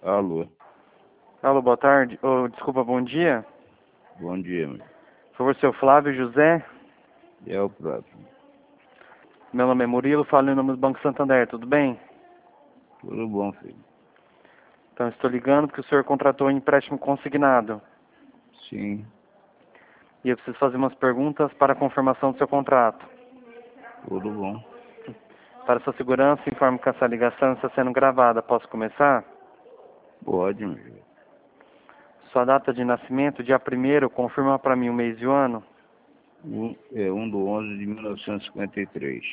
Alô, Alô, boa tarde. Desculpa, bom dia. bom dia, meu. Por favor, seu Flávio José. É o próprio. Meu nome é Murilo, falo em nome do Banco Santander, tudo bem? Tudo bom, filho? Então, estou ligando porque o senhor contratou um empréstimo consignado. Sim, E eu preciso fazer umas perguntas para a confirmação do seu contrato. tudo bom. Para sua segurança, informo que essa ligação está sendo gravada. Posso começar? Pode, meu filho. Sua data de nascimento, dia 1º, confirma para mim o mês e o ano. 1/11 de 1953.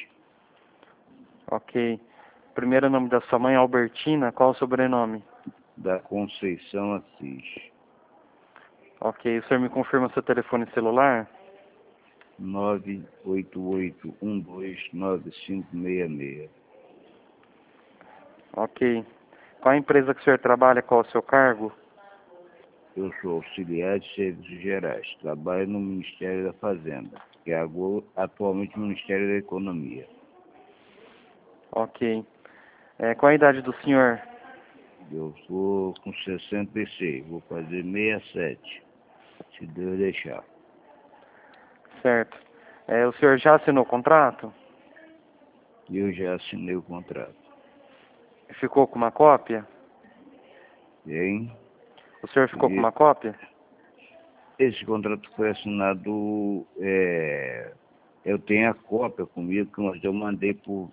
Ok. Primeiro nome da sua mãe, Albertina. Qual o sobrenome? Da Conceição Assis. Ok. O senhor me confirma seu telefone celular? 988129566. Ok. Qual a empresa que o senhor trabalha? Qual o seu cargo? Eu sou auxiliar de serviços gerais. Trabalho no Ministério da Fazenda, que é atualmente o Ministério da Economia. Ok. Qual a idade do senhor? Eu sou com 66, vou fazer 67, se Deus deixar. Certo. O senhor já assinou o contrato? E eu já assinei o contrato. Ficou com uma cópia? Hein? O senhor ficou com E uma cópia? esse contrato foi assinado, eu tenho a cópia comigo, mas eu mandei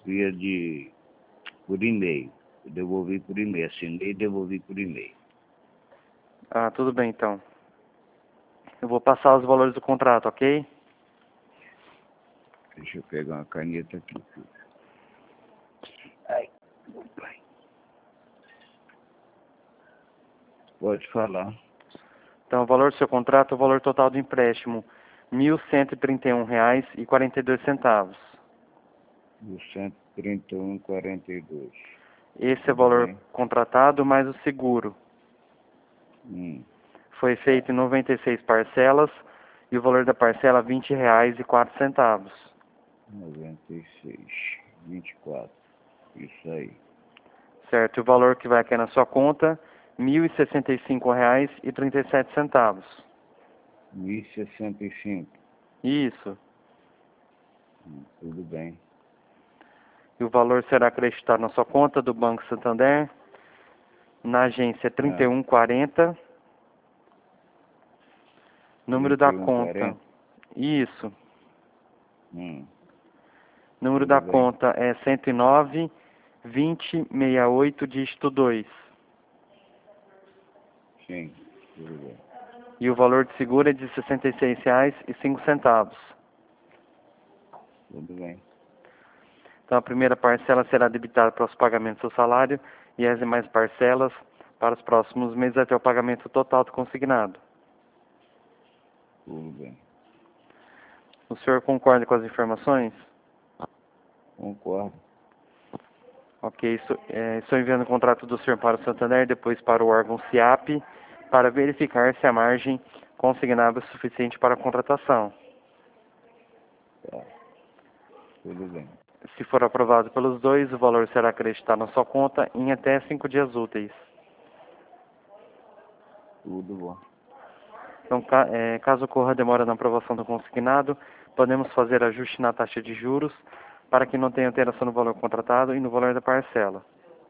por e-mail. Eu devolvi por e-mail, assinei e devolvi por e-mail. Ah, tudo bem então. Eu vou passar os valores do contrato, ok? Deixa eu pegar uma caneta aqui, filho. Ai, meu pai. Pode falar. Então, o valor do seu contrato é o valor total do empréstimo, R$ 1.131,42. Do 131,42. Esse é o Tudo valor bem? contratado mais o seguro. Hum, Foi tá. feito em 96 parcelas e o valor da parcela R$ 20,04. 96, 24. Isso aí. Certo? E o valor que vai cair na sua conta, R$ 1.065,37. 1065. Isso. Tudo bem. E o valor será acreditado na sua conta do Banco Santander, na agência Ah, 3140, número da conta. 31,40. Isso. Hum, Número tudo da bem. conta é 109 2068 dígito 2. Sim, tudo bem. E o valor de seguro é de R$ 66,05. Tudo bem. Então a primeira parcela será debitada para os pagamentos do seu salário e as demais parcelas para os próximos meses até o pagamento total do consignado. Tudo bem. O senhor concorda com as informações? Concordo. Ok, estou enviando o contrato do senhor para o Santander, depois para o órgão SIAP, para verificar se a margem consignável é suficiente para a contratação. Tá. Tudo bem. Se for aprovado pelos dois, o valor será acreditado na sua conta em até 5 dias úteis. Tudo bom. Então, caso ocorra demora na aprovação do consignado, podemos fazer ajuste na taxa de juros para que não tenha alteração no valor contratado e no valor da parcela.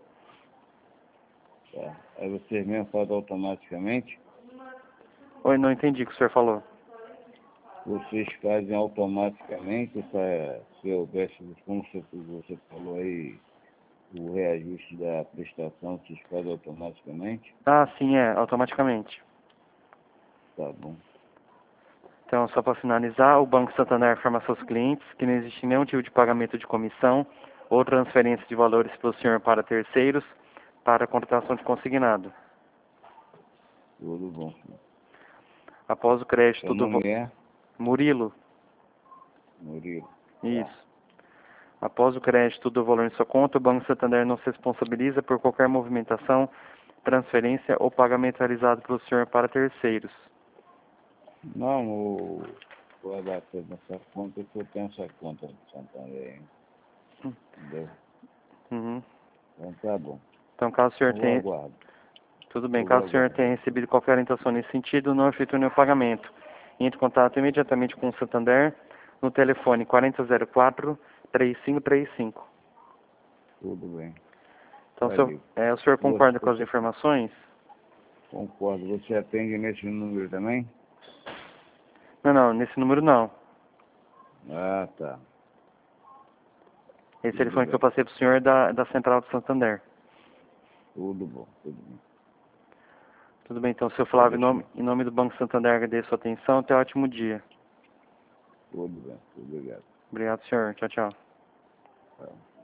Tá. Aí você mesmo faz automaticamente? Oi, não entendi o que o senhor falou. Vocês fazem automaticamente, se houvesse, como você falou aí, o reajuste da prestação, vocês fazem automaticamente? Ah, sim, automaticamente. Tá bom. Então, só para finalizar, o Banco Santander informa aos seus clientes que não existe nenhum tipo de pagamento de comissão ou transferência de valores pelo senhor para terceiros para a contratação de consignado. Tudo bom, filho. Após o Seu crédito nome é Murilo, Murilo. Tá. isso. Após o crédito do valor em sua conta, o Banco Santander não se responsabiliza por qualquer movimentação, transferência ou pagamento realizado pelo senhor para terceiros. Não, vou abater nessa conta, que eu tenho essa conta do Santander, hein? Entendeu? Uhum. Então tá bom. Então, caso o senhor Eu tenha... aguardo. Tudo bem. Eu Caso vou o senhor aguardar. tenha recebido qualquer orientação nesse sentido, não efetue nenhum pagamento. Entre em contato imediatamente com o Santander no telefone 4004-3535. Tudo bem. Então, Valeu. o senhor concorda com as Você informações? concordo. Você atende nesse número também? Não, não, nesse número não. Ah, tá. Esse Tudo telefone que eu bem. passei para o senhor é da Central do Santander. Tudo bom. Tudo bem. Tudo bem, então, seu Pode Flávio, deixar. em nome do Banco Santander, agradeço a sua atenção. Até um ótimo dia. Tudo bem. Obrigado. Obrigado, senhor. Tchau, tchau. Tá.